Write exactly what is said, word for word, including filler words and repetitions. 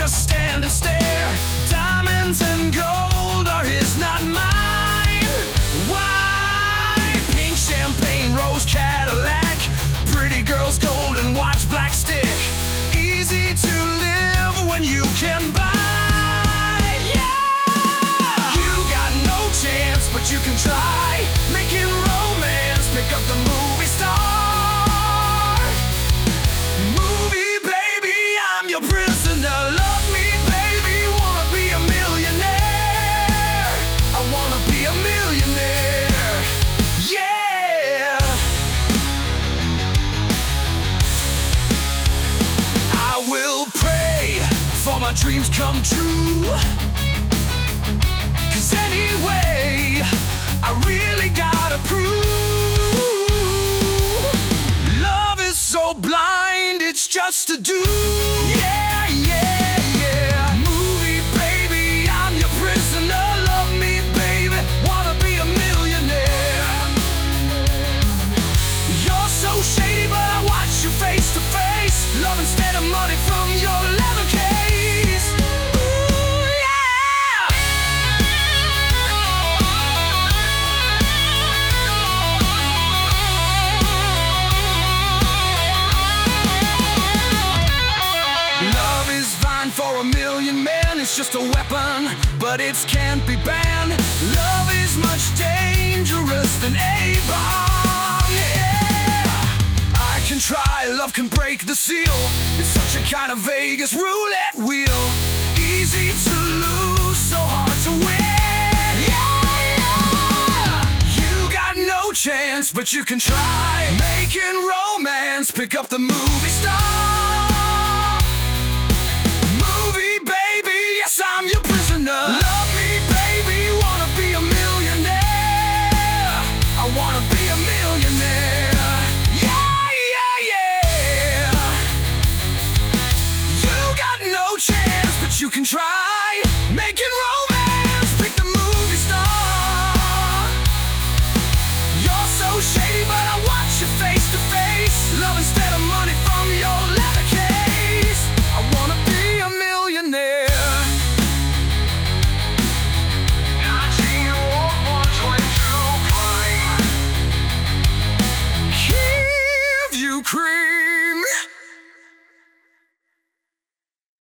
just stand and stare. Diamonds and gold are his, not mine. Why? Pink champagne, rose Cadillac, pretty girls, golden watch, black stick. Easy to live when you can buy. Yeah! You got no chance, but you can try. Making romance, pick up the movie star. Movie baby, I'm your prisoner. Love me baby, wanna be a millionaire. I wanna be a millionaire. Yeah! I will pray for my dreams come true. Cause anyway, I really gotta prove, love is so blind, it's just a do. Yeah, yeah, yeah. Movie baby, I'm your prisoner. Love me baby, wanna be a millionaire. You're so shady, but I watch you face to face. Love instead of money from your leather case. Ooh, yeah! Love is fine for a million men. It's just a weapon, but it can't be banned. Love is much dangerous than a bomb. Yeah! I can try, love can break the seal. It's such a kind of Vegas roulette wheel. Easy to lose, so hard to win. Yeah, yeah. You got no chance, but you can try. Making romance, pick up the movie star. Movie baby, yes, I'm your prisoner. Love me baby, wanna be a millionaire. I wanna be a millionaire. Yeah, yeah, yeah. You got no chance, but you can try. Making romance.